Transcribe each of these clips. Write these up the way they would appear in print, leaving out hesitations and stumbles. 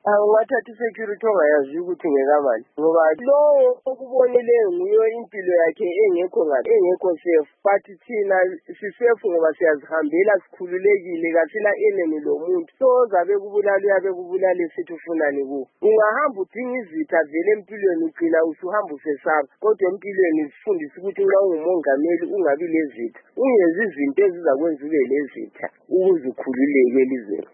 Awungathatha isecurity ongayazi ukuthi ngekabani ngoba lowo okubonileyo nguyo impilo yakhe engekho ngathi engekho safe but thina sisafe ngoba siyazihambela sikhululekile kasina enemy lo muntu so zabe kubulala uyabe kubulala sithi ufunani ku ungahamba udinga izitha vele empilweni ugcina usuhamba usesaba kodwa empilweni sifundisa ukuthi nxa ungumongameli ungabi lezitha ungenzi izinto ezizakwenza ube lezitha ukuze ukhululeke elizweni.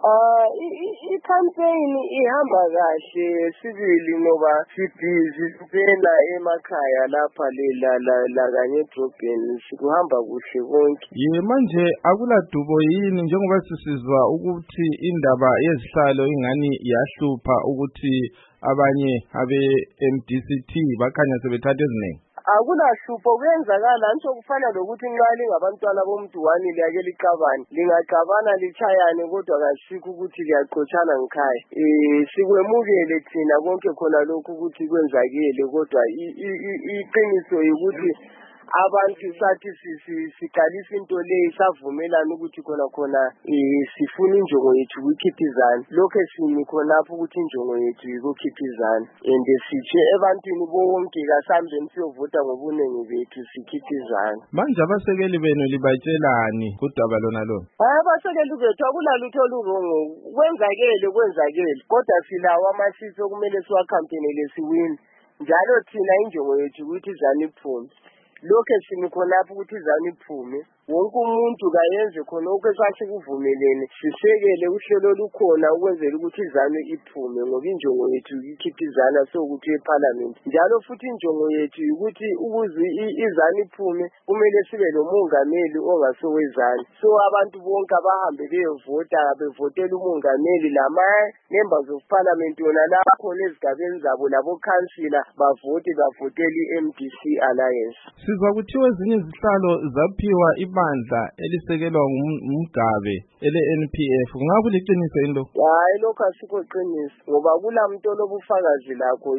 I-campaign ihamba kahle sibili ngoba sibhizi phela emakhaya lapha la kanye edrobheni sikuhamba kuhle konke. Manje akuladubo yini njengoba sisizwa ukuthi indaba yezihlalo ingani yahlupha ukuthi abanye abe-MDCT bakhanya sebethatha eziningi? Akulahlupho kwenzakala ngisho kufana lokuthi nxa lingabantwana bomuntu wani liyake liqabane lingaxabana lichayane kodwa kasikho ukuthi liyaqotshana ngikhaya sikwemukele thina konke khona lokhu ukuthi kwenzakele kodwa iqiniso ukuthi abantu sathi siqalisa into leyi savumelana ukuthi khona sifuna injongo yethu ukukhiphizana lokho simi khonapho ukuthi injongo yethu ukukhiphizana and sitshe ebantwini bonke kasambeni siyovota ngobunengi bethu sikhiphizana. Manje abasekeli benu libatshelani kudaba lona lo? Abasekeli bethu akulalutho olurongo kwenzakele kodwa silawo amasisi okumele siwakhampenele siwini njalo thina injongo yethu ukuthi izani iphume lokho simi khonapho ukuthi izani iphume wonke umuntu kayenze khona okwesasikuvumelene sisekele uhlelo lukhona ukwenzela ukuthi izani iphume ngoba injongo yethu ikhiphizana sokuthi eParliament njalo futhi injongo yethu ukuthi ukuze izani iphume kumele sibe lomongameli ongasowezani so abantu bonke abahambe beyovota bevotela umongameli lama-members of parliament yona lapho khona ezigabeni zabo labo councillor bavotela i-MDC Alliance. Sizwa kuthiwa ezinye izihlalo zaphiwa ibandla elisekelwa ngumgabe ele-NPF ngabe liqiniso yini lo? Hayi lokho asikho qiniso ngoba kulamuntu olobufakazi lakho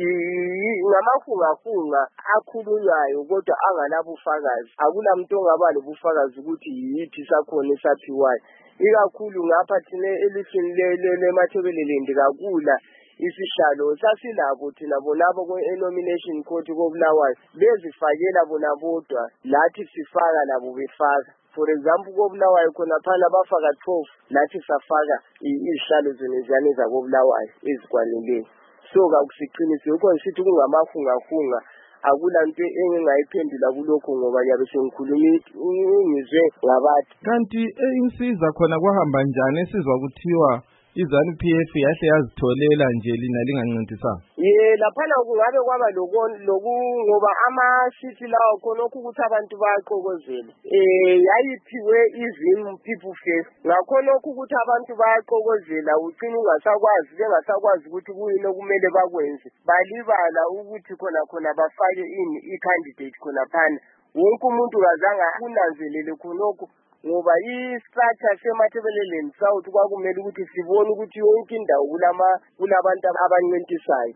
ngamahungahunga akhulunywayo kodwa anganabufakazi akulamuntu ongaba lobufakazi ukuthi yithi sakhona esaphiwayo ikakhulu ngapha thina elifini lemathebelelendi kakula isihlalo sasilabo thina bonabo kwe-nomination court koBulawayo bezifakela bona bodwa lathi sifaka labo befaka for example koBulawayo khona phana bafaka 12 lathi safaka izihlalo zoneziyane zakoBulawayo ezikwanileyo so kakusiqiniso yokho ngithi kungamahungahunga akulanto engingayiphendula kulokho ngoba yabe sengikhulumile ngabathi. Kanti insiza khona kwahamba njani esizwa kuthiwa iZANU-PF yahle yazitholela nje lina lingancintisana? Laphana kungabe kwaba ngoba ama-city lawo khonokho ukuthi abantu bayaqokozela yayiphiwe izim people first ngakhonokho ukuthi abantu bayaqokozela ugcina bengasakwazi ukuthi kuyini okumele bakwenze balibala ukuthi khona bafake i-candidate khona phana wonke umuntu kazange kunanzelele khonokho ngoba i-structure semathebeleleni south kwakumele ukuthi sibone ukuthi yonke indawo kulabantu abancintisayo